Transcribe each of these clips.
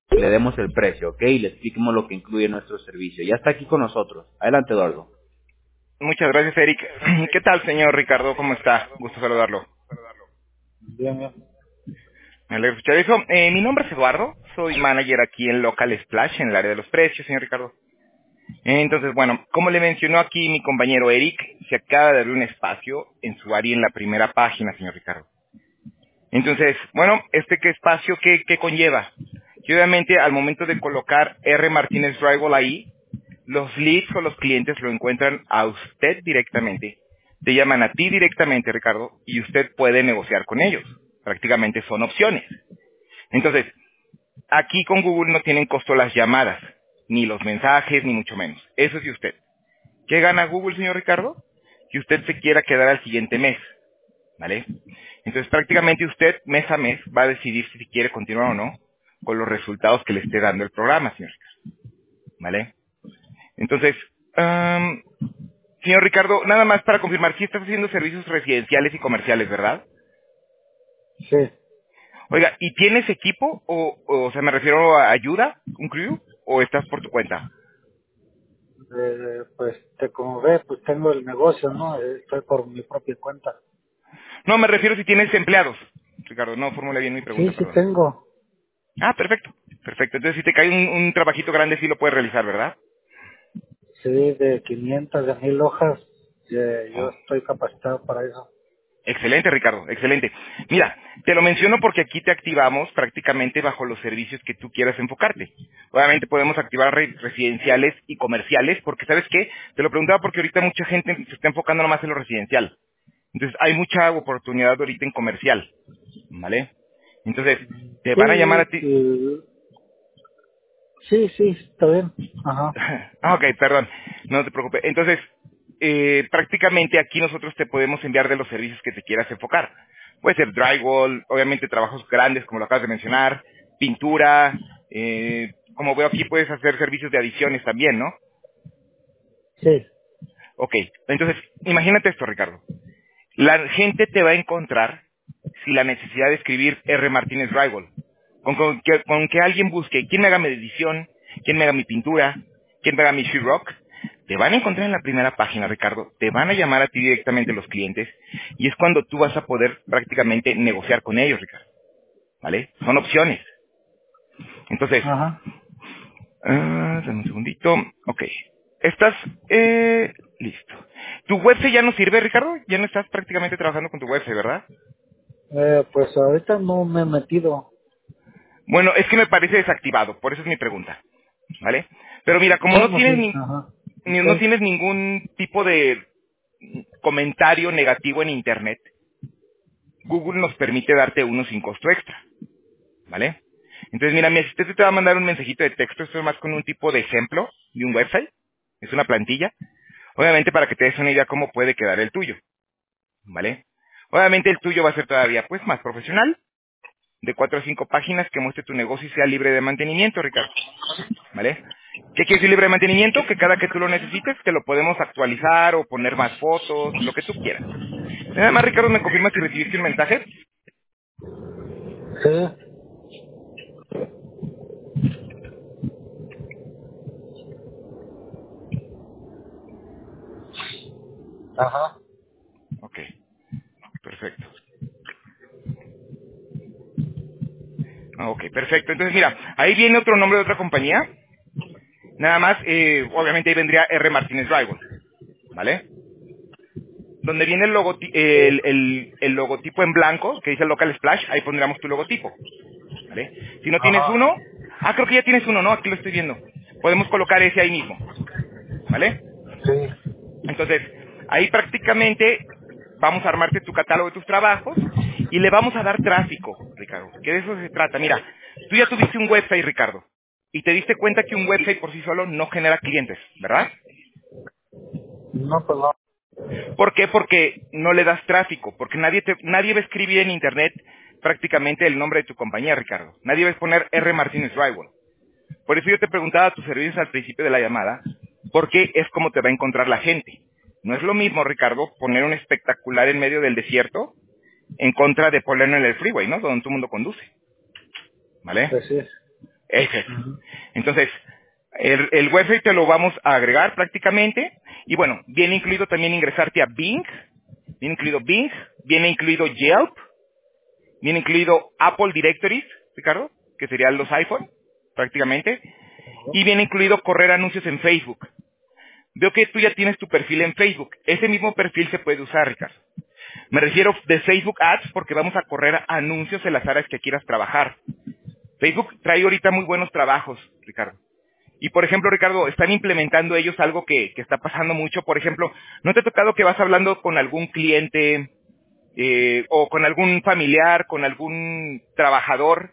le demos el precio, ¿ok? Y le expliquemos lo que incluye nuestro servicio. Ya está aquí con nosotros. Adelante, Eduardo. Muchas gracias, Eric. ¿Qué tal, señor Ricardo? ¿Cómo está? Gusto saludarlo. Bien, bien. Me alegra escuchar eso. Mi nombre es Eduardo. Soy manager aquí en Local Splash, en el área de los precios, señor Ricardo. Entonces, bueno, como le mencionó aquí mi compañero Eric, se acaba de abrir un espacio en su área en la primera página, señor Ricardo. Entonces, bueno, ¿qué espacio qué conlleva? Que obviamente al momento de colocar R. Martínez Drywall ahí, los leads o los clientes lo encuentran a usted directamente. Te llaman a ti directamente, Ricardo, y usted puede negociar con ellos. Prácticamente son opciones. Entonces, aquí con Google no tienen costo las llamadas, ni los mensajes, ni mucho menos. Eso es de usted. ¿Qué gana Google, señor Ricardo? Que usted se quiera quedar al siguiente mes, ¿vale? Entonces, prácticamente usted, mes a mes, va a decidir si quiere continuar o no con los resultados que le esté dando el programa, señor Ricardo, ¿vale? Entonces, señor Ricardo, nada más para confirmar, sí estás haciendo servicios residenciales y comerciales, ¿verdad? Sí. Oiga, ¿y tienes equipo o sea, me refiero a ayuda, un crew, o estás por tu cuenta? Pues, como ve, pues tengo el negocio, ¿no? Estoy por mi propia cuenta. No, me refiero si tienes empleados. Ricardo, no formula bien mi Sí, pregunta, sí perdón. tengo. Ah, perfecto, perfecto. Entonces, si te cae un trabajito grande, sí lo puedes realizar, ¿verdad? Sí, de 500, de 1000 hojas. Yo Oh, estoy capacitado para eso. excelente, Ricardo, excelente. Mira, te lo menciono porque aquí te activamos prácticamente bajo los servicios que tú quieras enfocarte. Obviamente podemos activar residenciales y comerciales, porque ¿sabes qué? Te lo preguntaba porque ahorita mucha gente se está enfocando nomás en lo residencial. Entonces, hay mucha oportunidad ahorita en comercial, ¿vale? Entonces, te van a llamar a Sí, ti. sí, sí, está bien. Ajá. Ah, ok, perdón, no te preocupes. Entonces, prácticamente aquí nosotros te podemos enviar de los servicios que te quieras enfocar. Puede ser drywall, obviamente trabajos grandes, como lo acabas de mencionar, pintura, como veo aquí puedes hacer servicios de adiciones también, ¿no? Sí. Ok, entonces, imagínate esto, Ricardo. La gente te va a encontrar si la necesidad de escribir R. Martínez Drywall. Con que alguien busque quién me haga mi edición, quién me haga mi pintura, quién me haga mi sheetrock, te van a encontrar en la primera página, Ricardo. Te van a llamar a ti directamente los clientes y es cuando tú vas a poder prácticamente negociar con ellos, Ricardo. ¿Vale? Son opciones. Entonces, Ajá. dame un segundito. Ok. Estás, listo. ¿Tu website ya no sirve, Ricardo? Ya no estás prácticamente trabajando con tu website, ¿verdad? Pues ahorita no me he metido. Bueno, es que me parece desactivado, por eso es mi pregunta, ¿vale? Pero mira, como no ¿Cómo tienes sí? Ajá. no Ok. tienes ningún tipo de comentario negativo en Internet, Google nos permite darte uno sin costo extra, ¿vale? Entonces, mira, mi asistente te va a mandar un mensajito de texto, esto es más con un tipo de ejemplo de un website, es una plantilla, obviamente para que te des una idea cómo puede quedar el tuyo, ¿vale? Obviamente el tuyo va a ser todavía, pues, más profesional, de 4 o 5 páginas que muestre tu negocio y sea libre de mantenimiento, Ricardo. ¿Vale? ¿Qué quiere decir libre de mantenimiento? Que cada que tú lo necesites te lo podemos actualizar o poner más fotos, lo que tú quieras. Nada más, Ricardo, ¿me confirma si recibiste un mensaje? Sí. Ajá. Ok, perfecto. Ok, perfecto. Entonces, mira, ahí viene otro nombre de otra compañía. Nada más, obviamente ahí vendría R. Martínez Drywall, ¿vale? Donde viene el logotipo en blanco, que dice Local Splash, ahí pondríamos tu logotipo, ¿vale? Si no tienes Ajá. uno, creo que ya tienes uno, ¿no? Aquí lo estoy viendo. Podemos colocar ese ahí mismo, ¿vale? Sí. Entonces, ahí prácticamente vamos a armarte tu catálogo de tus trabajos y le vamos a dar tráfico, Ricardo, que de eso se trata. Mira, tú ya tuviste un website, Ricardo, y te diste cuenta que un website por sí solo no genera clientes, ¿verdad? No, pues no. ¿Por qué? Porque no le das tráfico, porque nadie va a escribir en internet prácticamente el nombre de tu compañía, Ricardo. Nadie va a poner R. Martínez Drywall. Por eso yo te preguntaba tus servicios al principio de la llamada, porque es como te va a encontrar la gente. No es lo mismo, Ricardo, poner un espectacular en medio del desierto en contra de ponerlo en el freeway, ¿no? Donde todo el mundo conduce, ¿vale? Pues sí. Ese es. Ujú. Entonces, el website te lo vamos a agregar prácticamente. Y bueno, viene incluido también ingresarte a Bing. Viene incluido Yelp. Viene incluido Apple Directories, Ricardo, que serían los iPhone, prácticamente. Y viene incluido correr anuncios en Facebook. Veo que tú ya tienes tu perfil en Facebook. Ese mismo perfil se puede usar, Ricardo. Me refiero de Facebook Ads porque vamos a correr anuncios en las áreas que quieras trabajar. Facebook trae ahorita muy buenos trabajos, Ricardo. Y por ejemplo, Ricardo, están implementando ellos algo que está pasando mucho. Por ejemplo, ¿no te ha tocado que vas hablando con algún cliente o con algún familiar, con algún trabajador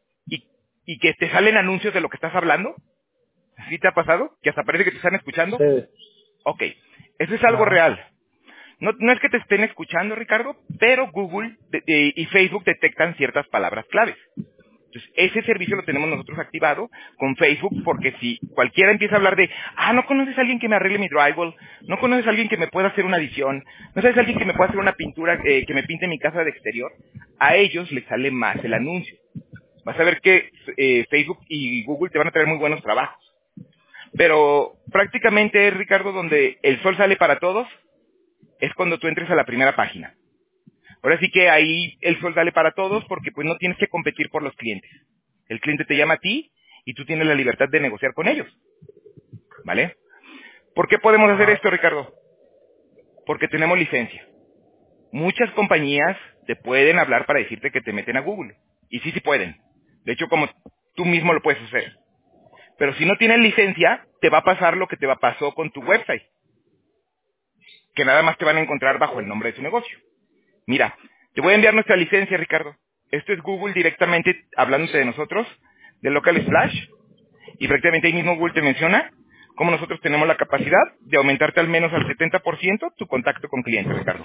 y que te salen anuncios de lo que estás hablando? ¿Sí te ha pasado? ¿Que hasta parece que te están escuchando? Sí. Ok, eso es algo Ajá. real. No es que te estén escuchando, Ricardo, pero Google y Facebook detectan ciertas palabras claves. Entonces, ese servicio lo tenemos nosotros activado con Facebook, porque si cualquiera empieza a hablar de, no conoces a alguien que me arregle mi drywall, no conoces a alguien que me pueda hacer una adición, no sabes a alguien que me pueda hacer una pintura, que me pinte mi casa de exterior, a ellos les sale más el anuncio. Vas a ver que Facebook y Google te van a traer muy buenos trabajos. Pero prácticamente, Ricardo, donde el sol sale para todos, es cuando tú entres a la primera página. Ahora sí que ahí el sol sale para todos porque pues no tienes que competir por los clientes. El cliente te llama a ti y tú tienes la libertad de negociar con ellos. ¿Vale? ¿Por qué podemos hacer Ajá. esto, Ricardo? Porque tenemos licencia. Muchas compañías te pueden hablar para decirte que te meten a Google. Y sí pueden. De hecho, como tú mismo lo puedes hacer. Pero si no tienes licencia, te va a pasar lo que te pasó con tu website. Que nada más te van a encontrar bajo el nombre de tu negocio. Mira, te voy a enviar nuestra licencia, Ricardo. Esto es Google directamente hablándote de nosotros, de Local Splash, y prácticamente ahí mismo Google te menciona cómo nosotros tenemos la capacidad de aumentarte al menos al 70% tu contacto con clientes, Ricardo.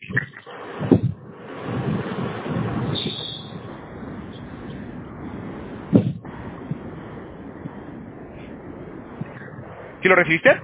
¿Sí lo recibiste?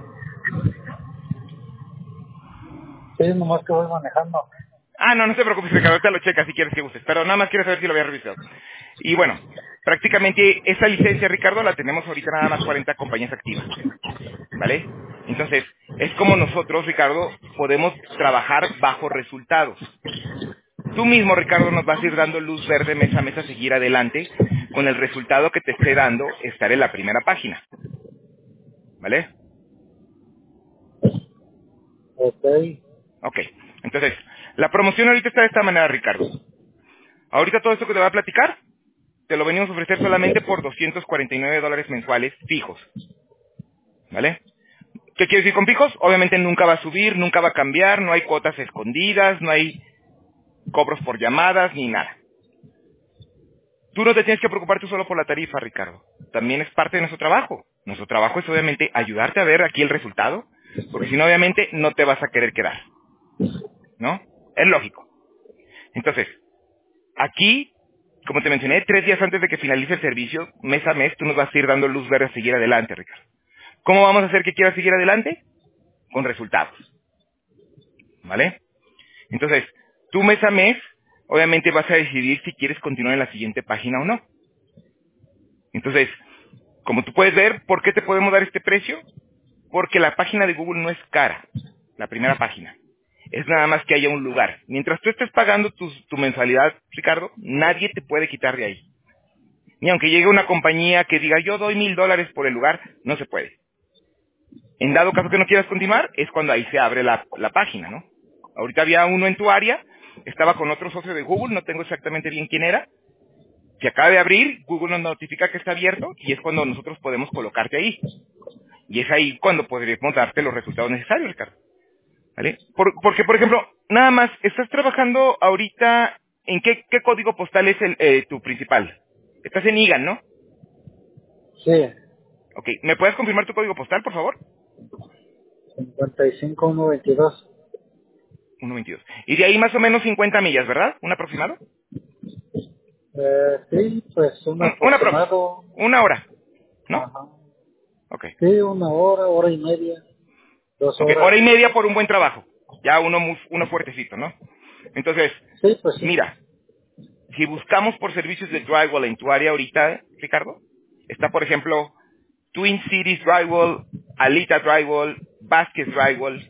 Sí, nomás que voy manejando. No te preocupes, Ricardo, ahorita lo checas si quieres que gustes, pero nada más quiero saber si lo había revisado. Y bueno, prácticamente esa licencia, Ricardo, la tenemos ahorita nada más 40 compañías activas. ¿Vale? Entonces, es como nosotros, Ricardo, podemos trabajar bajo resultados. Tú mismo, Ricardo, nos vas a ir dando luz verde mes a mes a seguir adelante con el resultado que te esté dando estar en la primera página. ¿Vale? Ok. Ok. Entonces, la promoción ahorita está de esta manera, Ricardo. Ahorita todo esto que te voy a platicar, te lo venimos a ofrecer solamente por $249 mensuales fijos. ¿Vale? ¿Qué quiere decir con fijos? Obviamente nunca va a subir, nunca va a cambiar, no hay cuotas escondidas, no hay cobros por llamadas, ni nada. Tú no te tienes que preocupar tú solo por la tarifa, Ricardo. También es parte de nuestro trabajo. Nuestro trabajo es obviamente ayudarte a ver aquí el resultado, porque si no, obviamente, no te vas a querer quedar. ¿No? Es lógico. Entonces, aquí, como te mencioné, 3 días antes de que finalice el servicio, mes a mes, tú nos vas a ir dando luz verde a seguir adelante, Ricardo. ¿Cómo vamos a hacer que quieras seguir adelante? Con resultados. ¿Vale? Entonces, tú mes a mes, obviamente vas a decidir si quieres continuar en la siguiente página o no. Entonces, como tú puedes ver, ¿por qué te podemos dar este precio? Porque la página de Google no es cara, la primera página. Es nada más que haya un lugar. Mientras tú estés pagando tu mensualidad, Ricardo, nadie te puede quitar de ahí. Ni aunque llegue una compañía que diga, yo doy $1,000 por el lugar, no se puede. En dado caso que no quieras continuar, es cuando ahí se abre la página, ¿no? Ahorita había uno en tu área, estaba con otro socio de Google, no tengo exactamente bien quién era. Se acaba de abrir, Google nos notifica que está abierto y es cuando nosotros podemos colocarte ahí. Y es ahí cuando podremos darte los resultados necesarios, Ricardo. ¿Vale? Porque, por ejemplo, nada más, estás trabajando ahorita, ¿en qué código postal es tu principal? Estás en Eagan, ¿no? Sí. Ok, ¿me puedes confirmar tu código postal, por favor? 55122. 122. Y de ahí más o menos 50 millas, ¿verdad? ¿Un aproximado? Sí, pues un Una prox. aproximado. Una hora, ¿no? Ajá. Ok. Sí, una hora, hora y media, 2 Ok, horas. hora y media por un buen trabajo. Ya uno fuertecito, ¿no? Entonces, Sí, pues sí. mira, si buscamos por servicios de drywall en tu área ahorita, Ricardo, Está, por ejemplo, Twin Cities Drywall, Alita Drywall, Vasquez Drywall,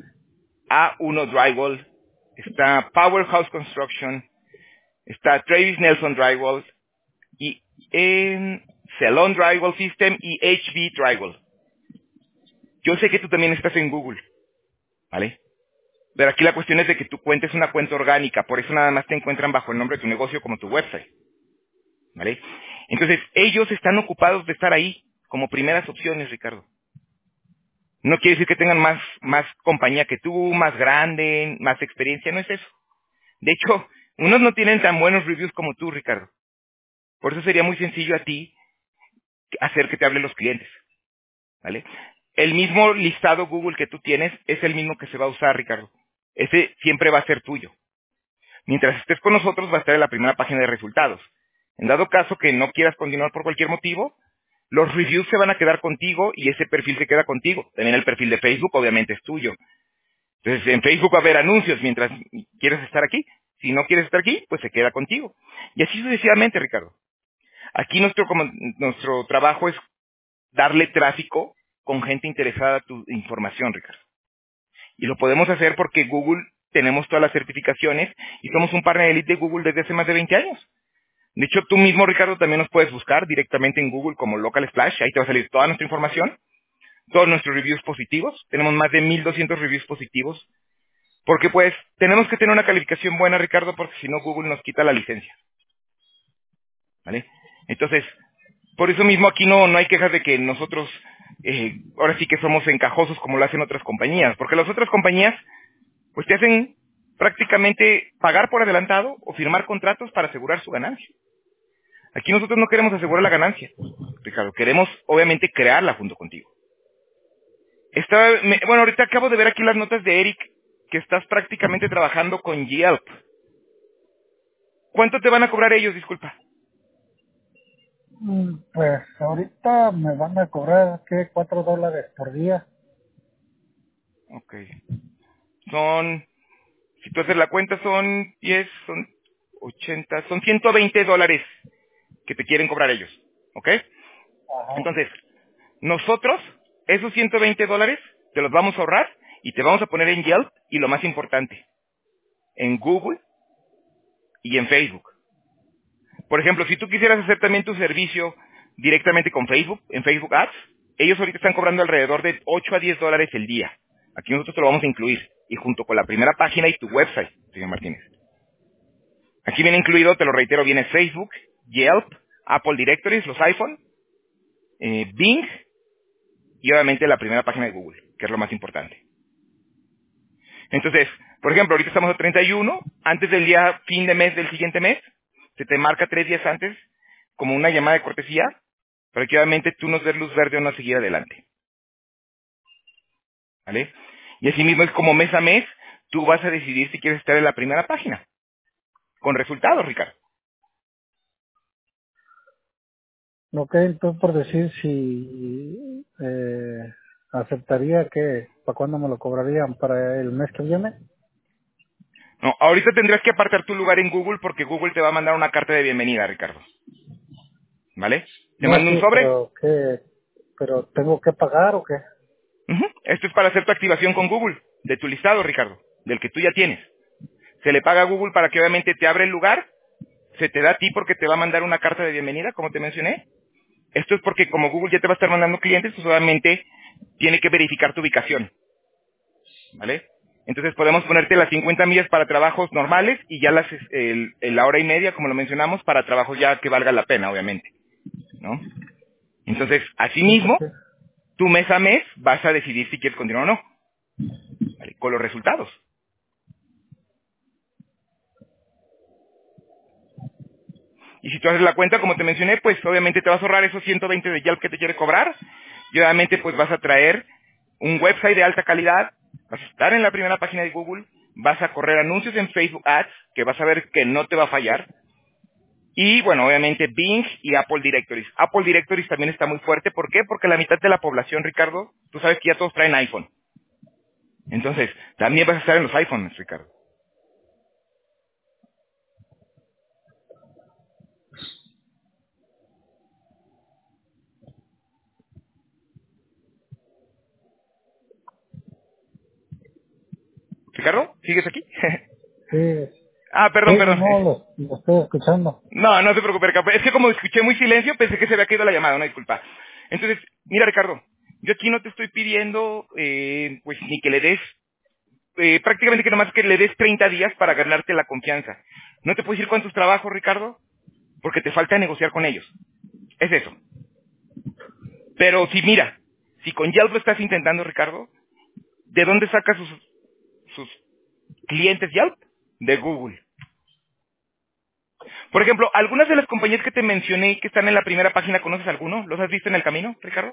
A1 Drywall, está Powerhouse Construction, está Travis Nelson Drywall, y en Ceylon Drywall System y HB Drywall. Yo sé que tú también estás en Google, ¿vale? Pero aquí la cuestión es de que tu cuenta es una cuenta orgánica, por eso nada más te encuentran bajo el nombre de tu negocio como tu website, ¿vale? Entonces, ellos están ocupados de estar ahí como primeras opciones, Ricardo. No quiere decir que tengan más compañía que tú, más grande, más experiencia, no es eso. De hecho, unos no tienen tan buenos reviews como tú, Ricardo. Por eso sería muy sencillo a ti hacer que te hablen los clientes, ¿vale? El mismo listado Google que tú tienes es el mismo que se va a usar, Ricardo. Ese siempre va a ser tuyo. Mientras estés con nosotros, va a estar en la primera página de resultados. En dado caso que no quieras continuar por cualquier motivo, los reviews se van a quedar contigo y ese perfil se queda contigo. También el perfil de Facebook obviamente es tuyo. Entonces en Facebook va a haber anuncios mientras quieres estar aquí. Si no quieres estar aquí, pues se queda contigo. Y así sucesivamente, Ricardo. Aquí nuestro trabajo es darle tráfico con gente interesada a tu información, Ricardo. Y lo podemos hacer porque Google tenemos todas las certificaciones y somos un partner elite de Google desde hace más de 20 años. De hecho, tú mismo, Ricardo, también nos puedes buscar directamente en Google como Local Splash. Ahí te va a salir toda nuestra información, todos nuestros reviews positivos. Tenemos más de 1,200 reviews positivos. Porque pues tenemos que tener una calificación buena, Ricardo, porque si no Google nos quita la licencia, ¿vale? Entonces, por eso mismo aquí no hay quejas de que nosotros ahora sí que somos encajosos como lo hacen otras compañías. Porque las otras compañías pues te hacen prácticamente pagar por adelantado o firmar contratos para asegurar su ganancia. Aquí nosotros no queremos asegurar la ganancia, Ricardo. Queremos, obviamente, crearla junto contigo. Bueno, ahorita acabo de ver aquí las notas de Eric, que estás prácticamente trabajando con Yelp. ¿Cuánto te van a cobrar ellos, disculpa? Pues ahorita me van a cobrar, ¿qué? $4 por día. Ok. Si tú haces la cuenta, son 10, son 80, son $120 que te quieren cobrar ellos. ¿Ok? Ajá. Entonces, nosotros, esos $120, te los vamos a ahorrar y te vamos a poner en Yelp y lo más importante, en Google y en Facebook. Por ejemplo, si tú quisieras hacer también tu servicio directamente con Facebook, en Facebook Ads, ellos ahorita están cobrando alrededor de $8 a $10 el día. Aquí nosotros te lo vamos a incluir, y junto con la primera página y tu website, señor Martínez. Aquí viene incluido, te lo reitero, viene Facebook, Yelp, Apple Directories, los iPhone, Bing, y obviamente la primera página de Google, que es lo más importante. Entonces, por ejemplo, ahorita estamos a 31, antes del día fin de mes del siguiente mes, se te marca 3 días antes como una llamada de cortesía, para que obviamente tú nos des luz verde o no seguir adelante. ¿Vale? Y así mismo es como mes a mes, tú vas a decidir si quieres estar en la primera página, con resultados, Ricardo. Ok, entonces por decir si aceptaría que, ¿para cuándo me lo cobrarían? ¿Para el mes que viene? No, ahorita tendrás que apartar tu lugar en Google porque Google te va a mandar una carta de bienvenida, Ricardo. ¿Vale? Te No, mando un sí, sobre. pero ¿qué? ¿Pero tengo que pagar o qué? Ujú. Esto es para hacer tu activación con Google, de tu listado, Ricardo, del que tú ya tienes. Se le paga a Google para que obviamente te abra el lugar, se te da a ti porque te va a mandar una carta de bienvenida, como te mencioné. Esto es porque como Google ya te va a estar mandando clientes, pues obviamente tiene que verificar tu ubicación, ¿vale? Entonces podemos ponerte las 50 millas para trabajos normales y ya la hora y media, como lo mencionamos, para trabajos ya que valga la pena, obviamente, ¿no? Entonces, Sí, asimismo, porque tú mes a mes vas a decidir si quieres continuar o no, ¿vale? Con los resultados. Y si tú haces la cuenta, como te mencioné, pues obviamente te vas a ahorrar esos 120 de Yelp que te quiere cobrar. Y obviamente pues vas a traer un website de alta calidad, vas a estar en la primera página de Google, vas a correr anuncios en Facebook Ads, que vas a ver que no te va a fallar. Y bueno, obviamente Bing y Apple Directories. Apple Directories también está muy fuerte. ¿Por qué? Porque la mitad de la población, Ricardo, tú sabes que ya todos traen iPhone. Entonces, también vas a estar en los iPhones, Ricardo. ¿Ricardo? ¿Sigues aquí? Sí, Ah, sí, perdón. no, lo estoy escuchando. No, no te preocupes, Ricardo. Es que como escuché muy silencio, pensé que se había caído la llamada, una disculpa. Entonces, mira, Ricardo, yo aquí no te estoy pidiendo, pues, ni que le des, prácticamente que nomás que le des 30 días para ganarte la confianza. No te puedes ir con tus trabajos, Ricardo, porque te falta negociar con ellos. Es eso. Pero si, mira, si con Yelp lo estás intentando, Ricardo, ¿de dónde sacas sus clientes Yelp? De Google. Por ejemplo, algunas de las compañías que te mencioné que están en la primera página, ¿conoces alguno? ¿Los has visto en el camino, Ricardo?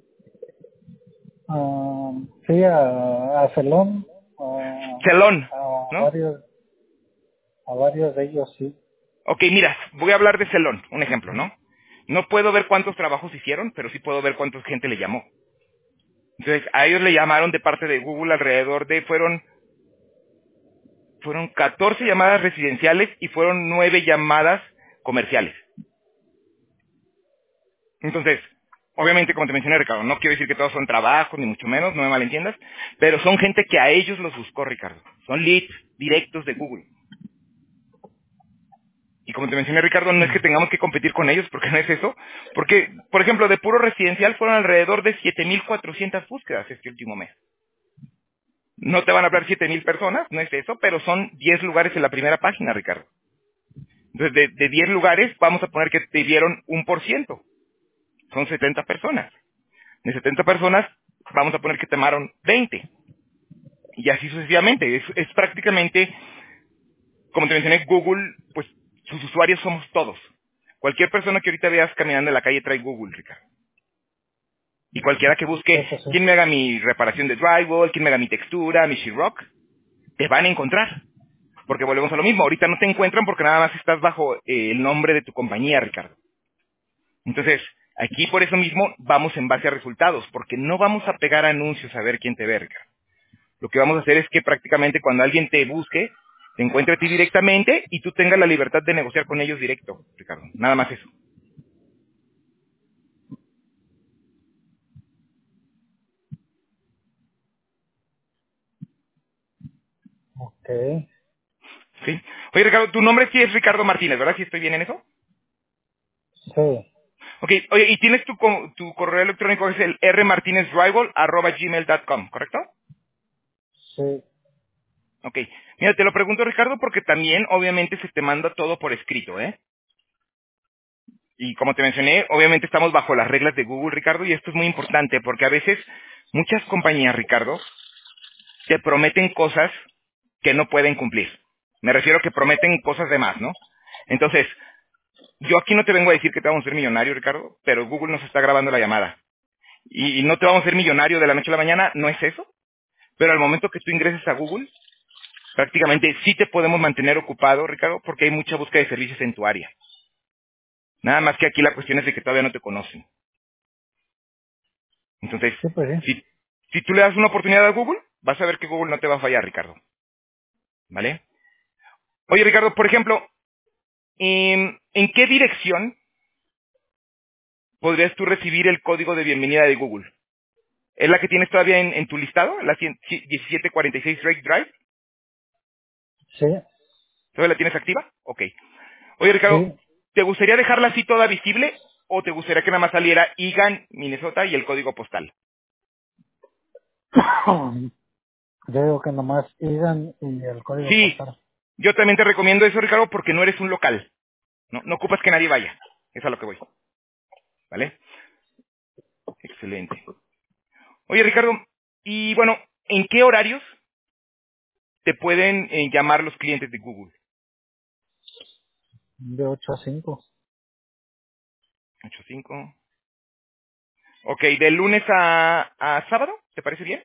Sí, a Celón, a, Celón, a ¿no? varios, a varios de ellos, sí. Ok, mira, voy a hablar de Celón, un ejemplo, ¿no? No puedo ver cuántos trabajos hicieron, pero sí puedo ver cuánta gente le llamó. Entonces, a ellos le llamaron de parte de Google alrededor de, fueron 14 llamadas residenciales y fueron 9 llamadas comerciales. Entonces, obviamente, como te mencioné, Ricardo, no quiero decir que todos son trabajos, ni mucho menos, no me malentiendas, pero son gente que a ellos los buscó, Ricardo. Son leads directos de Google. Y como te mencioné, Ricardo, no es que tengamos que competir con ellos, porque no es eso. Porque, por ejemplo, de puro residencial fueron alrededor de 7,400 búsquedas este último mes. No te van a hablar 7,000 personas, no es eso, pero son 10 lugares en la primera página, Ricardo. Entonces, de 10 lugares, vamos a poner que te dieron 1%. Son 70 personas. De 70 personas, vamos a poner que te llamaron 20. Y así sucesivamente. Es prácticamente, como te mencioné, Google, pues sus usuarios somos todos. Cualquier persona que ahorita veas caminando en la calle trae Google, Ricardo. Y cualquiera que busque Eso sí. quién me haga mi reparación de drywall, quién me haga mi textura, mi sheetrock, te van a encontrar. Porque volvemos a lo mismo. Ahorita no te encuentran porque nada más estás bajo el nombre de tu compañía, Ricardo. Entonces, aquí por eso mismo vamos en base a resultados, porque no vamos a pegar anuncios a ver quién te ve, Ricardo. Lo que vamos a hacer es que prácticamente cuando alguien te busque, te encuentre a ti directamente y tú tengas la libertad de negociar con ellos directo, Ricardo. Nada más eso. Ok, ¿Sí? Oye, Ricardo, tu nombre sí es Ricardo Martínez, ¿verdad? ¿Sí estoy bien en eso? sí, Ok, oye, y tienes tu correo electrónico, es el rmartinezrival@gmail.com, ¿correcto? sí, Ok. Mira, te lo pregunto, Ricardo, porque también, obviamente, se te manda todo por escrito, ¿eh? Y como te mencioné, obviamente estamos bajo las reglas de Google, Ricardo, y esto es muy importante, porque a veces muchas compañías, Ricardo, te prometen cosas que no pueden cumplir. Me refiero a que prometen cosas de más, ¿no? Entonces, yo aquí no te vengo a decir que te vamos a ser millonario, Ricardo, pero Google nos está grabando la llamada. Y no te vamos a ser millonario de la noche a la mañana, no es eso. Pero al momento que tú ingreses a Google, prácticamente sí te podemos mantener ocupado, Ricardo, porque hay mucha búsqueda de servicios en tu área. Nada más que aquí la cuestión es de que todavía no te conocen. Entonces, sí, pues sí. si tú le das una oportunidad a Google, vas a ver que Google no te va a fallar, Ricardo. ¿Vale? Oye, Ricardo, por ejemplo, ¿en qué dirección podrías tú recibir el código de bienvenida de Google? ¿Es la que tienes todavía en tu listado? ¿La 1746 Drake Drive? Sí, ¿Todavía la tienes activa? Ok. Oye, Ricardo, sí. ¿te gustaría dejarla así toda visible o te gustaría que nada más saliera Eagan, Minnesota y el código postal? Yo digo que nomás digan y el código Sí, postal. yo también te recomiendo eso, Ricardo, porque no eres un local. No ocupas que nadie vaya. Es a lo que voy. ¿Vale? Excelente. Oye, Ricardo, y bueno, ¿en qué horarios te pueden llamar los clientes de Google? De 8 a 5. 8:05. Ok, ¿de lunes a sábado? ¿Te parece bien?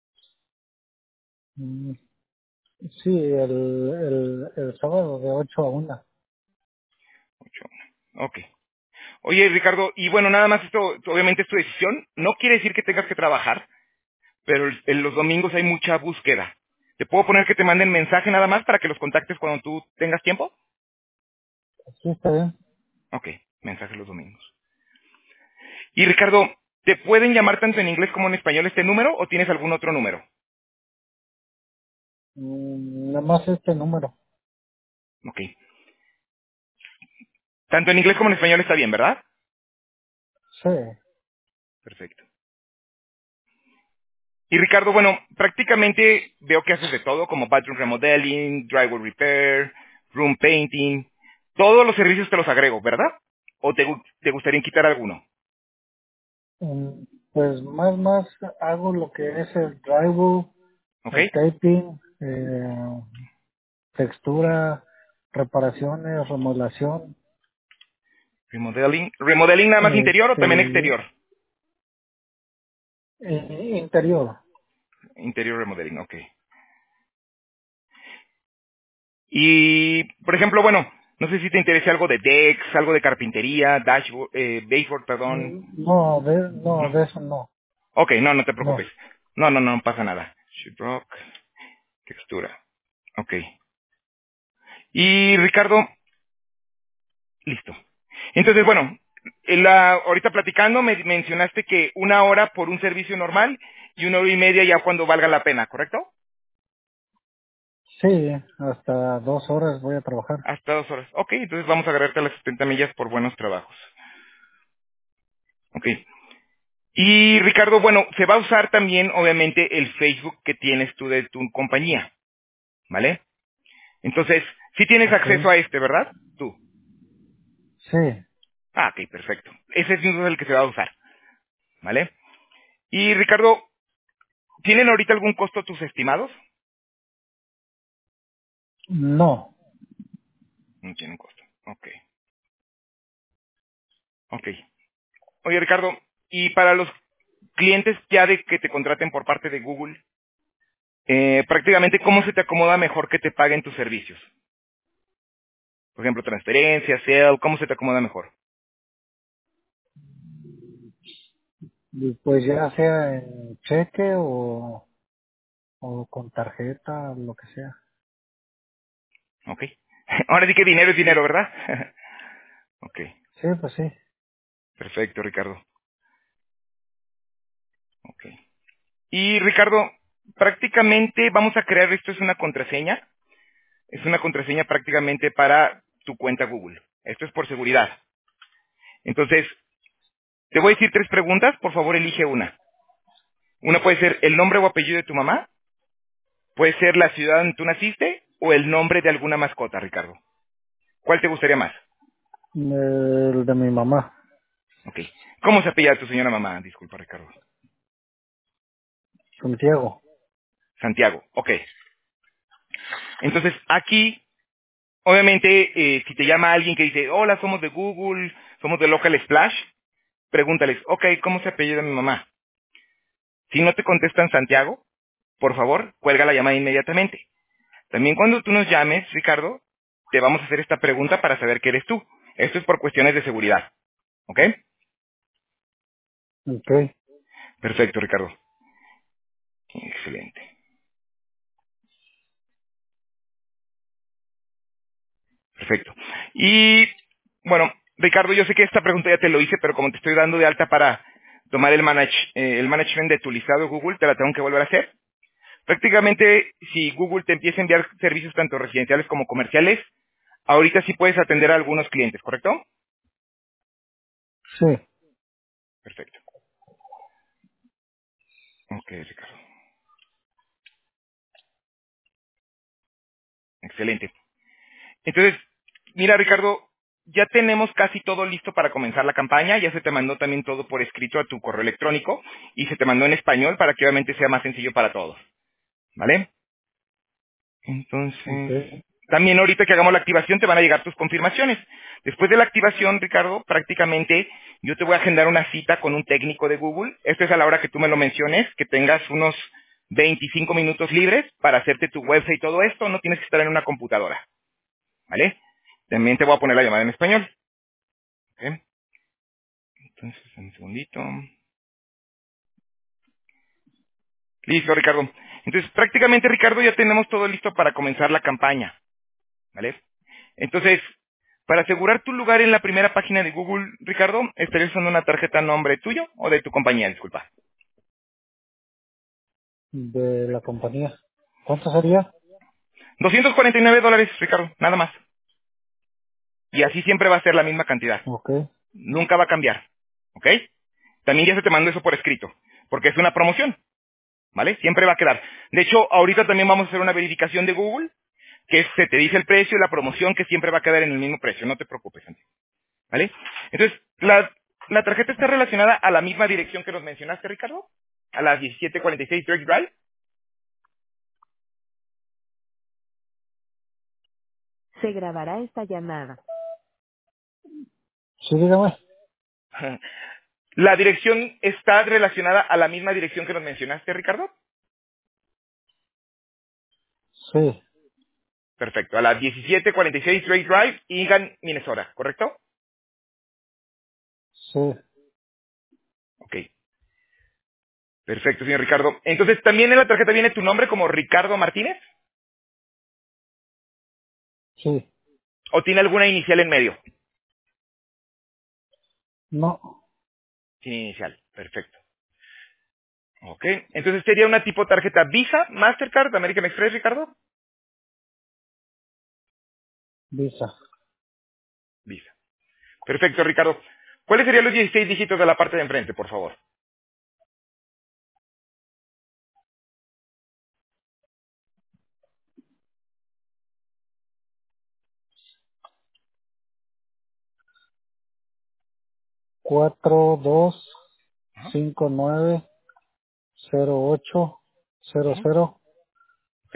Mm, sí, el sábado de 8 a 1. 8. Ok. Oye, Ricardo, y bueno, nada más esto, obviamente es tu decisión. No quiere decir que tengas que trabajar, pero en los domingos hay mucha búsqueda. ¿Te puedo poner que te manden mensaje nada más para que los contactes cuando tú tengas tiempo? Sí, está bien. Ok, mensaje los domingos. Y Ricardo, ¿te pueden llamar tanto en inglés como en español este número o tienes algún otro número? Nada más este número. Ok. Tanto en inglés como en español está bien, ¿verdad? Sí. Perfecto. Y Ricardo, bueno, prácticamente veo que haces de todo, como bathroom remodeling, drywall repair, room painting. Todos los servicios te los agrego, ¿verdad? ¿O te gustaría quitar alguno? Pues más hago lo que es el drywall, ¿Ok? el taping, textura, reparaciones, remodelación, Remodeling. ¿Remodeling nada más interior o también este, exterior? interior. Interior remodeling, ok. Y, por ejemplo, bueno, no sé si te interesa algo de decks, algo de carpintería, dashboard, baseboard, perdón. No, ¿No? de eso no. Ok, no te No. preocupes. No pasa nada. Sheetrock, textura. Ok. Y Ricardo, listo. Entonces, bueno, ahorita platicando me mencionaste que 1 hora por un servicio normal y 1 hora y media ya cuando valga la pena, ¿correcto? Sí, hasta 2 horas voy a trabajar. Hasta 2 horas. Ok, entonces vamos a agarrarte a las 70 millas por buenos trabajos. Ok. Y Ricardo, bueno, se va a usar también, obviamente, el Facebook que tienes tú de tu compañía, ¿vale? Entonces, sí tienes Ok. acceso a este, ¿verdad? Tú. Sí. Ah, ok, perfecto. Ese es el que se va a usar, ¿vale? Y Ricardo, ¿tienen ahorita algún costo tus estimados? No. No tienen costo. Ok, ok. Oye, Ricardo, y para los clientes ya de que te contraten por parte de Google, prácticamente, ¿cómo se te acomoda mejor que te paguen tus servicios? Por ejemplo, transferencia, sale, ¿cómo se te acomoda mejor? Y pues ya sea en cheque o con tarjeta, lo que sea. Ok. Ahora sí que dinero es dinero, ¿verdad? Ok, Sí, pues sí. perfecto, Ricardo. Ok. Y Ricardo, prácticamente vamos a crear, esto es una contraseña. Es una contraseña prácticamente para tu cuenta Google. Esto es por seguridad. Entonces, te voy a decir 3 preguntas, por favor elige una. Una puede ser el nombre o apellido de tu mamá, puede ser la ciudad donde tú naciste o el nombre de alguna mascota, Ricardo. ¿Cuál te gustaría más? El de mi mamá, Ok. ¿Cómo se apellida tu señora mamá? Disculpa, Ricardo. Santiago. Santiago. Ok. Entonces, aquí, obviamente, si te llama alguien que dice, hola, somos de Google, somos de Local Splash, pregúntales, ok, ¿cómo se apellida mi mamá? Si no te contestan Santiago, por favor, cuelga la llamada inmediatamente. También cuando tú nos llames, Ricardo, te vamos a hacer esta pregunta para saber que eres tú. Esto es por cuestiones de seguridad. ¿Ok? Ok. Perfecto, Ricardo. Excelente. Perfecto. Y, bueno, Ricardo, yo sé que esta pregunta ya te lo hice, pero como te estoy dando de alta para tomar el management de tu listado de Google, te la tengo que volver a hacer. Prácticamente, si Google te empieza a enviar servicios tanto residenciales como comerciales, ahorita sí puedes atender a algunos clientes, ¿correcto? Sí. Perfecto. Ok, Ricardo. Excelente. Entonces, mira, Ricardo, ya tenemos casi todo listo para comenzar la campaña. Ya se te mandó también todo por escrito a tu correo electrónico y se te mandó en español para que obviamente sea más sencillo para todos. ¿Vale? Ok. Entonces, también ahorita que hagamos la activación te van a llegar tus confirmaciones. Después de la activación, Ricardo, prácticamente yo te voy a agendar una cita con un técnico de Google. Esto es a la hora que tú me lo menciones, que tengas unos 25 minutos libres para hacerte tu website y todo esto. No tienes que estar en una computadora. ¿Vale? También te voy a poner la llamada en español. ¿Ok? Entonces, un segundito. Listo, Ricardo. Entonces, prácticamente, Ricardo, ya tenemos todo listo para comenzar la campaña. ¿Vale? Entonces, para asegurar tu lugar en la primera página de Google, Ricardo, estarías usando una tarjeta a nombre tuyo o de tu compañía, disculpa. De la compañía. ¿Cuánto sería? $249, Ricardo, nada más. Y así siempre va a ser la misma cantidad. Ok. Nunca va a cambiar. ¿Ok? También ya se te mandó eso por escrito, porque es una promoción. ¿Vale? Siempre va a quedar. De hecho, ahorita también vamos a hacer una verificación de Google, que se te dice el precio y la promoción que siempre va a quedar en el mismo precio. No te preocupes, Santiago. ¿Vale? Entonces, la tarjeta está relacionada a la misma dirección que nos mencionaste, Ricardo, a las 1746 Drake Drive. Se grabará esta llamada. Sí, dígame. ¿La dirección está relacionada a la misma dirección que nos mencionaste, Ricardo? Sí, Perfecto. A las 1746 Drake Drive, Eagan, Minnesota, ¿correcto? sí, Ok. Perfecto, señor Ricardo. Entonces, ¿también en la tarjeta viene tu nombre como Ricardo Martínez? sí. ¿O tiene alguna inicial en medio? No, Sin inicial. Perfecto. Ok. Entonces, ¿sería una tipo tarjeta Visa, Mastercard, American Express, Ricardo? Visa. Visa. Perfecto, Ricardo. ¿Cuáles serían los 16 dígitos de la parte de enfrente, por favor? 4259080000. Ajá. Ujú. Ok.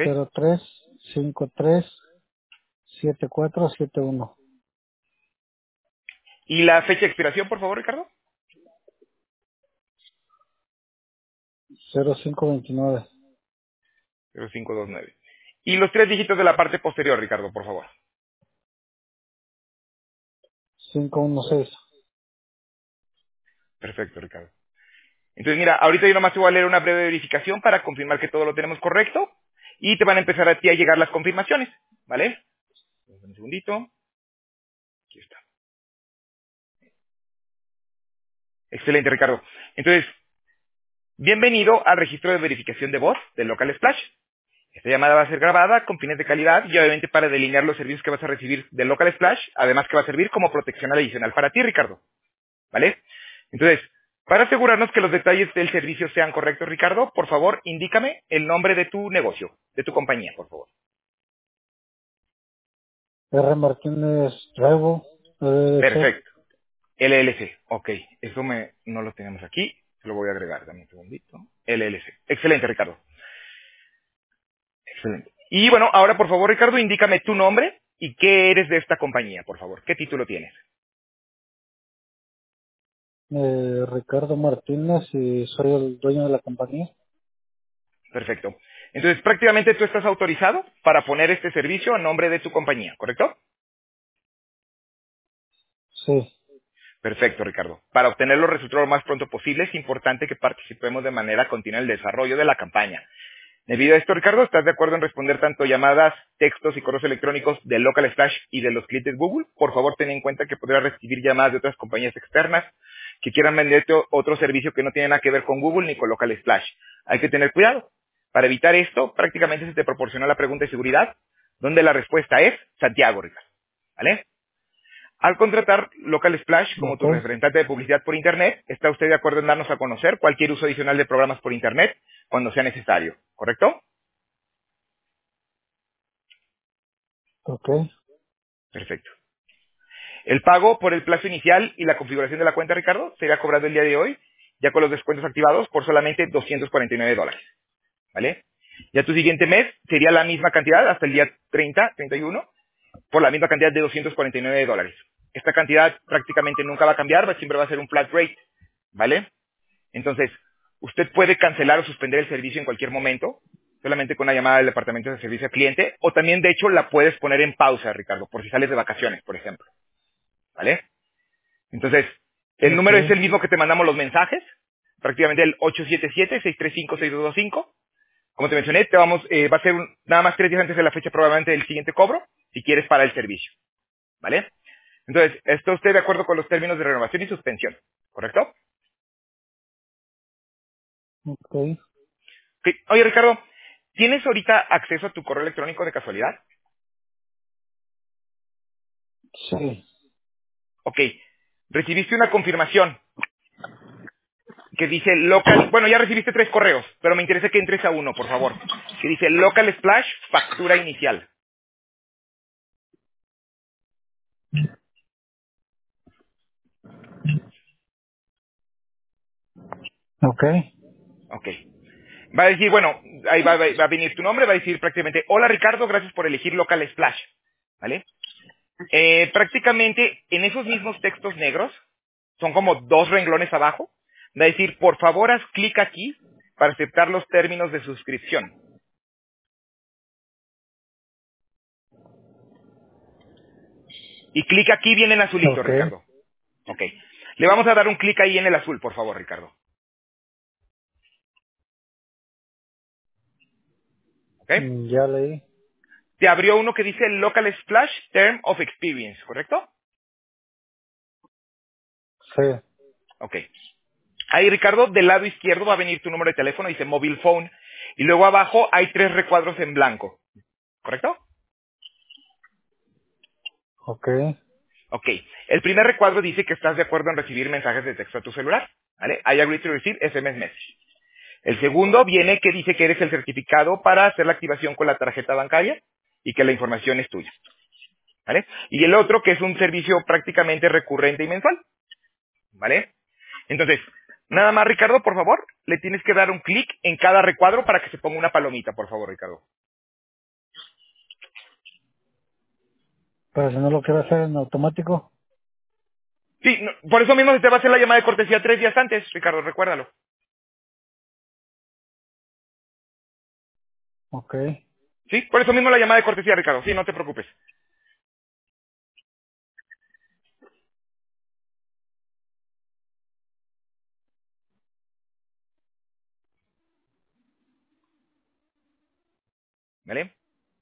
03537471. ¿Y la fecha de expiración, por favor, Ricardo? 0529. 0529. Y los 3 dígitos de la parte posterior, Ricardo, por favor. 516. Perfecto, Ricardo. Entonces, mira, ahorita yo nomás te voy a leer una breve verificación para confirmar que todo lo tenemos correcto y te van a empezar a ti a llegar las confirmaciones, ¿vale? Un segundito. Aquí está. Excelente, Ricardo. Entonces, bienvenido al registro de verificación de voz del Local Splash. Esta llamada va a ser grabada con fines de calidad y obviamente para delinear los servicios que vas a recibir del Local Splash, además que va a servir como protección adicional para ti, Ricardo. ¿Vale? Entonces, para asegurarnos que los detalles del servicio sean correctos, Ricardo, por favor, indícame el nombre de tu negocio, de tu compañía, por favor. R. Martínez Travel, LLC. Perfecto. LLC. Ok. Eso no lo tenemos aquí. Lo voy a agregar. Dame un segundito. LLC. Excelente, Ricardo. Excelente. Y bueno, ahora por favor, Ricardo, indícame tu nombre y qué eres de esta compañía, por favor. ¿Qué título tienes? Ricardo Martínez y soy el dueño de la compañía. Perfecto. Entonces, prácticamente tú estás autorizado para poner este servicio a nombre de tu compañía, ¿correcto? Sí, Perfecto, Ricardo. Para obtener los resultados lo más pronto posible es importante que participemos de manera continua en el desarrollo de la campaña. Debido a esto, Ricardo, ¿estás de acuerdo en responder tanto llamadas, textos y correos electrónicos del Local Splash y de los clientes Google? Por favor, ten en cuenta que podrás recibir llamadas de otras compañías externas que quieran venderte otro servicio que no tiene nada que ver con Google ni con Local Splash. Hay que tener cuidado. Para evitar esto, prácticamente se te proporciona la pregunta de seguridad, donde la respuesta es Santiago, Ricardo. ¿Vale? Al contratar Local Splash como ok, tu representante de publicidad por Internet, ¿está usted de acuerdo en darnos a conocer cualquier uso adicional de programas por Internet cuando sea necesario? ¿Correcto? ok, Perfecto. El pago por el plazo inicial y la configuración de la cuenta, Ricardo, será cobrado el día de hoy, ya con los descuentos activados, por solamente $249. ¿Vale? Ya tu siguiente mes sería la misma cantidad hasta el día 31, por la misma cantidad de $249. Esta cantidad prácticamente nunca va a cambiar, siempre va a ser un flat rate. ¿Vale? Entonces, usted puede cancelar o suspender el servicio en cualquier momento, solamente con una llamada del departamento de servicio al cliente, o también, de hecho, la puedes poner en pausa, Ricardo, por si sales de vacaciones, por ejemplo. ¿Vale? Entonces, el ok, número es el mismo que te mandamos los mensajes, prácticamente el 877-635-6225. Como te mencioné, va a ser nada más 3 días antes de la fecha probablemente del siguiente cobro, si quieres para el servicio. ¿Vale? Entonces, ¿está usted de acuerdo con los términos de renovación y suspensión? ¿Correcto? ok. Ok. Oye, Ricardo, ¿tienes ahorita acceso a tu correo electrónico de casualidad? Sí. Ok. Recibiste una confirmación que dice local, bueno, ya recibiste 3 correos, pero me interesa que entres a uno, por favor. Que dice local splash, factura inicial. Ok. Ok. Va a decir, bueno, ahí va a venir tu nombre, va a decir prácticamente, hola Ricardo, gracias por elegir local splash. ¿Vale? Prácticamente en esos mismos textos negros, son como 2 renglones abajo, va a decir, por favor haz clic aquí para aceptar los términos de suscripción. Y clic aquí viene en azulito, Ok. Ricardo. Ok. Le vamos a dar un clic ahí en el azul, por favor, Ricardo. ¿Ok? Ya leí. Te abrió uno que dice Local Splash Term of Experience, ¿correcto? Sí. Ok. Ahí, Ricardo, del lado izquierdo va a venir tu número de teléfono, dice Mobile Phone, y luego abajo hay 3 recuadros en blanco, ¿correcto? Ok. Ok. El primer recuadro dice que estás de acuerdo en recibir mensajes de texto a tu celular, ¿vale? I agree to receive SMS message. El segundo viene que dice que eres el certificado para hacer la activación con la tarjeta bancaria y que la información es tuya, ¿vale? Y el otro que es un servicio prácticamente recurrente y mensual, ¿vale? Entonces, nada más, Ricardo, por favor, le tienes que dar un clic en cada recuadro para que se ponga una palomita, por favor, Ricardo. Pero si no lo quiero hacer en automático. Sí, por eso mismo se te va a hacer la llamada de cortesía 3 días antes, Ricardo, recuérdalo. Ok. Sí, por eso mismo la llamada de cortesía, Ricardo. Sí, no te preocupes. ¿Vale?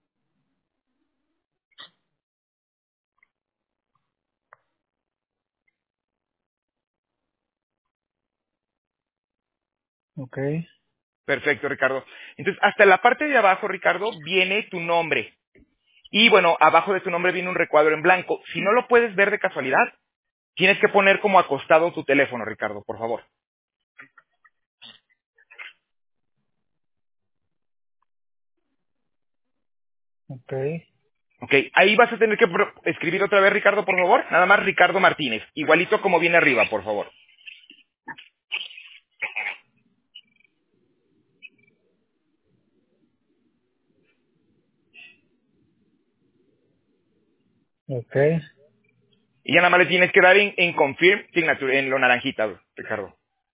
Ok. Perfecto, Ricardo. Entonces, hasta la parte de abajo, Ricardo, viene tu nombre. Y bueno, abajo de tu nombre viene un recuadro en blanco. Si no lo puedes ver de casualidad, tienes que poner como acostado tu teléfono, Ricardo, por favor. Ok. Ok, ahí vas a tener que escribir otra vez, Ricardo, por favor. Nada más Ricardo Martínez. Igualito como viene arriba, por favor. Ok. Y ya nada más le tienes que dar en confirm signature, en lo naranjita, Ricardo.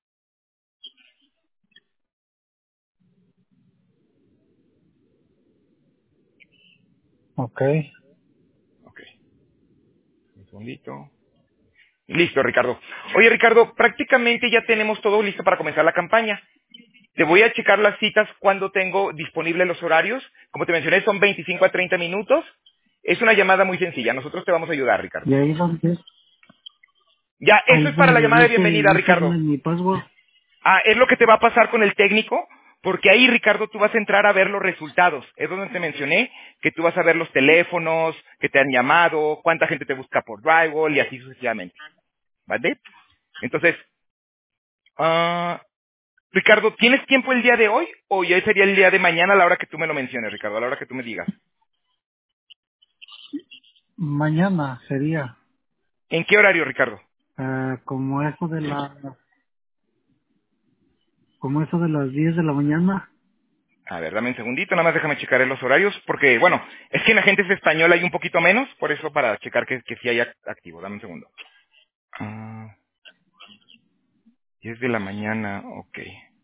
Ok. Ok, un segundito. Listo, Ricardo. Oye, Ricardo, prácticamente ya tenemos todo listo para comenzar la campaña. Te voy a checar las citas cuando tengo disponibles los horarios. Como te mencioné, son 25 a 30 minutos. Es una llamada muy sencilla. Nosotros te vamos a ayudar, Ricardo. Y ahí donde, Ya, eso ahí es para la donde llamada de dice bienvenida, Ricardo. username y password. Ah, es lo que te va a pasar con el técnico, porque ahí, Ricardo, tú vas a entrar a ver los resultados. Es donde te mencioné que tú vas a ver los teléfonos, que te han llamado, cuánta gente te busca por Drywall y así sucesivamente. ¿Vale? Entonces, Ricardo, ¿tienes tiempo el día de hoy o ya sería el día de mañana a la hora que tú me lo menciones, Ricardo, a la hora que tú me digas? Mañana sería ¿En qué horario, Ricardo? como eso de como eso de las 10 de la mañana. A ver, dame un segundito, nada más déjame checar los horarios, porque, bueno, es que en la gente es española hay un poquito menos, por eso para checar que sí hay activo. Dame un segundo. 10 de la mañana, ok.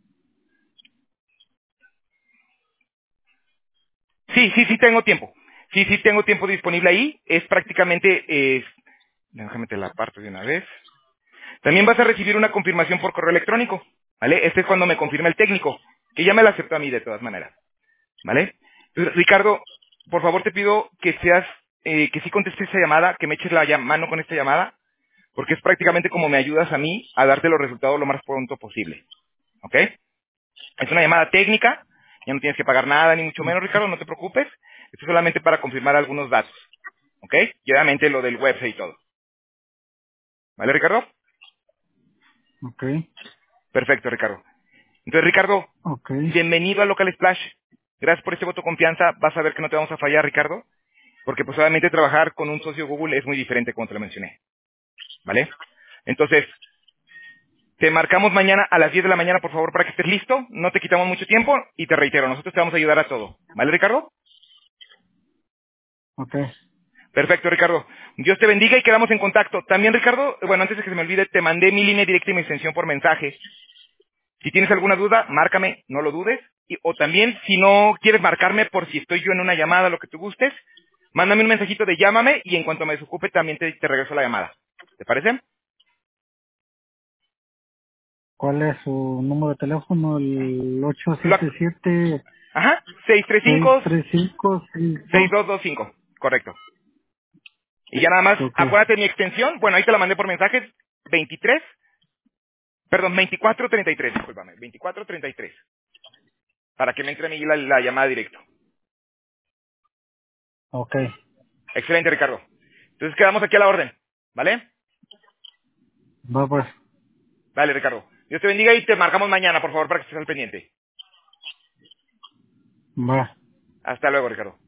Sí, tengo tiempo. Sí, tengo tiempo disponible ahí. Es prácticamente, déjame te la aparto de una vez. También vas a recibir una confirmación por correo electrónico, ¿vale? Este es cuando me confirma el técnico, que ya me la aceptó a mí de todas maneras, ¿vale? Entonces, Ricardo, por favor te pido que que sí contestes esa llamada, que me eches la mano con esta llamada, porque es prácticamente como me ayudas a mí a darte los resultados lo más pronto posible, ¿ok? Es una llamada técnica Ya no tienes que pagar nada, ni mucho menos, Ricardo, no te preocupes. Esto es solamente para confirmar algunos datos. ¿Ok? Y obviamente lo del website y todo. ¿Vale, Ricardo? Ok, Perfecto, Ricardo. Entonces, Ricardo, ok, bienvenido a Local Splash. Gracias por este voto de confianza. Vas a ver que no te vamos a fallar, Ricardo. Porque pues obviamente trabajar con un socio Google es muy diferente, como te lo mencioné. ¿Vale? Entonces, te marcamos mañana a las 10 de la mañana, por favor, para que estés listo. No te quitamos mucho tiempo y te reitero, nosotros te vamos a ayudar a todo. ¿Vale, Ricardo? ok. Perfecto, Ricardo. Dios te bendiga y quedamos en contacto. También, Ricardo, bueno, antes de que se me olvide, te mandé mi línea directa y mi extensión por mensaje. Si tienes alguna duda, márcame, no lo dudes. O también, si no quieres marcarme por si estoy yo en una llamada, lo que tú gustes, mándame un mensajito de llámame y en cuanto me desocupe también te regreso la llamada. ¿Te parece? ¿Cuál es su número de teléfono? El Lo- 877 Ajá, 635 635 5. 6225. Correcto. Y ya nada más, Ok, acuérdate de mi extensión. Bueno, ahí te la mandé por mensajes. 23, perdón, 2433, discúlpame. 2433. Para que me entre a mí la llamada directo. ok. Excelente, Ricardo. Entonces quedamos aquí a la orden. ¿Vale? Va pues, Vale, Ricardo. Dios te bendiga y te marcamos mañana, por favor, para que estés al pendiente. va. Hasta luego, Ricardo.